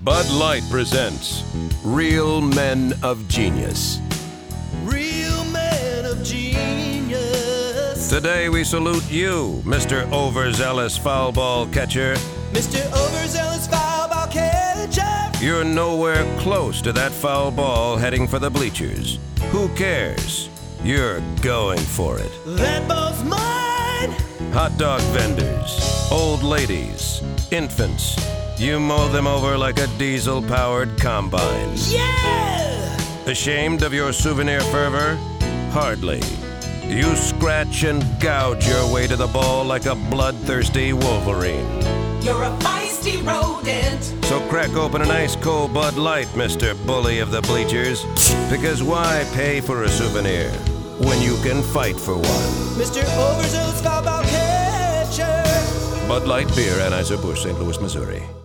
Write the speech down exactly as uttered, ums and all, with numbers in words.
Bud Light presents Real Men of Genius. Real men of genius. Today we salute you, Mister Overzealous Foul Ball Catcher. Mister Overzealous Foul Ball Catcher. You're nowhere close to that foul ball heading for the bleachers. Who cares? You're going for it. That ball's mine. Hot dog vendors, old ladies, infants. You mow them over like a diesel-powered combine. Yeah! Ashamed of your souvenir fervor? Hardly. You scratch and gouge your way to the ball like a bloodthirsty Wolverine. You're a feisty rodent. So crack open an ice-cold Bud Light, Mister Bully of the Bleachers. Because why pay for a souvenir when you can fight for one? Mister Overzealous Foul Ball Catcher. Bud Light Beer, Anheuser-Busch, Saint Louis, Missouri.